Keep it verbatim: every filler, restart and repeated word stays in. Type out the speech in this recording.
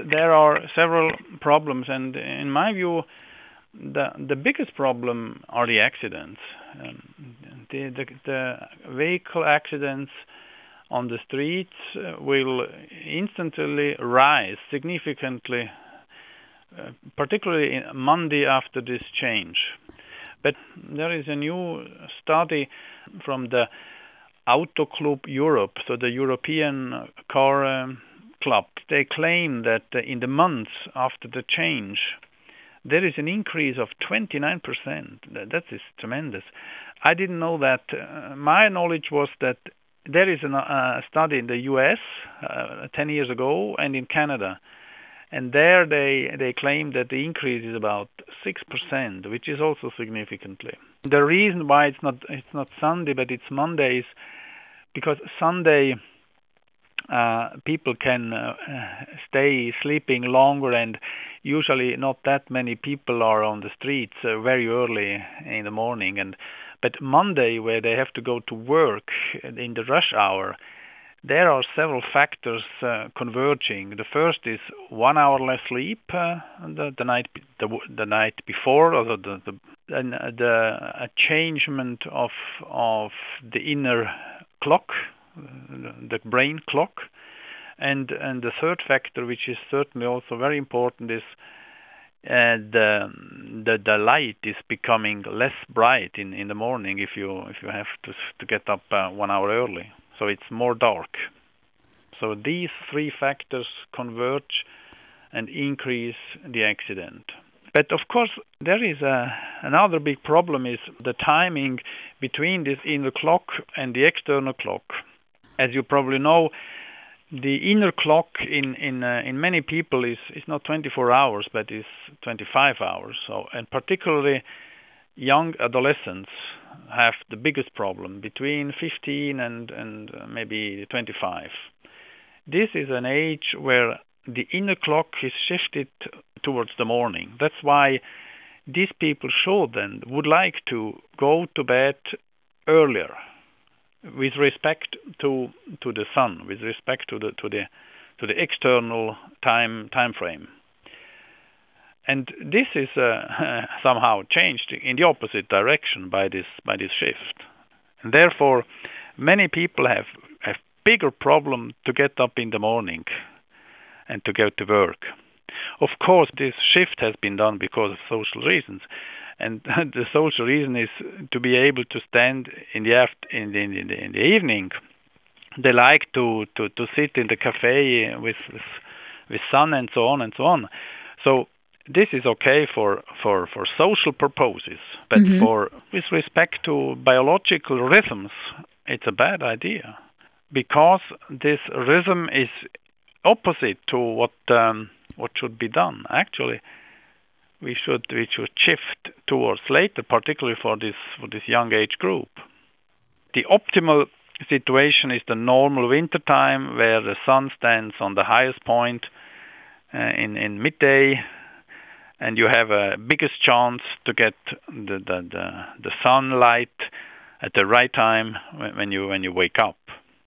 there are several problems, and in my view, the the biggest problem are the accidents. Um, the, the the vehicle accidents on the streets uh, will instantly rise significantly, uh, particularly Monday after this change. But there is a new study from the Auto Club Europe, so the European car um, club. They claim that uh, in the months after the change, there is an increase of twenty-nine percent. That is tremendous. I didn't know that. Uh, my knowledge was that there is a uh, study in the U S uh, ten years ago and in Canada. And there they, they claim that the increase is about six percent, which is also significantly. The reason why it's not it's not Sunday, but it's Monday is because Sunday uh, people can uh, stay sleeping longer, and usually not that many people are on the streets uh, very early in the morning. And but Monday, where they have to go to work in the rush hour, there are several factors uh, converging. The first is one hour less sleep uh, the, the night the, the night before, or the the, the, the a changement of of the inner clock, the brain clock, and and the third factor, which is certainly also very important, is uh, the the the light is becoming less bright in, in the morning if you if you have to to get up uh, one hour early. So it's more dark. So these three factors converge and increase the accident. But of course, there is a, another big problem is the timing between this inner clock and the external clock. As you probably know, the inner clock in in uh, in many people is is not twenty-four hours, but is twenty-five hours. So, and particularly young adolescents have the biggest problem between fifteen and and maybe twenty-five. This is an age where the inner clock is shifted towards the morning. That's why these people should and would like to go to bed earlier, with respect to to the sun, with respect to the to the to the external time time frame. And this is uh, somehow changed in the opposite direction by this by this shift. And therefore, many people have a bigger problem to get up in the morning and to go to work. Of course, this shift has been done because of social reasons, and the social reason is to be able to stand in the aft- in the, in the, in the evening. They like to, to, to sit in the cafe with, with with sun and so on and so on. So this is okay for, for, for social purposes, but mm-hmm. for with respect to biological rhythms, it's a bad idea, because this rhythm is opposite to what um, what should be done. Actually, we should we should shift towards later, particularly for this for this young age group. The optimal situation is the normal winter time, where the sun stands on the highest point uh, in in midday, and you have a biggest chance to get the the, the, the sunlight at the right time when you when you wake up.